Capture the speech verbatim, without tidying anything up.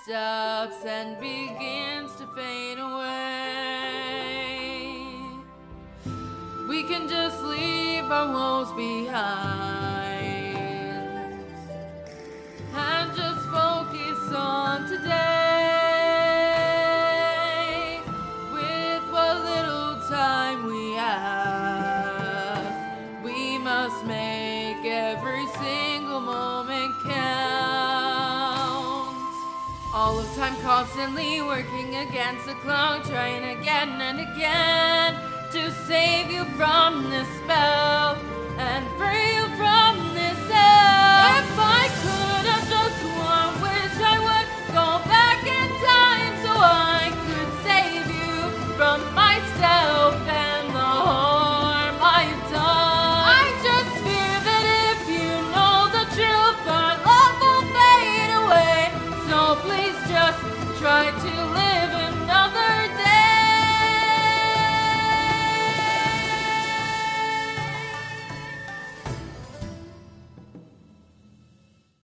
stops and begins to fade away. We can just leave our woes behind and just focus on today. With what little time we have, we must make every single moment count. All of time constantly working against the clock, trying again and again to save you from this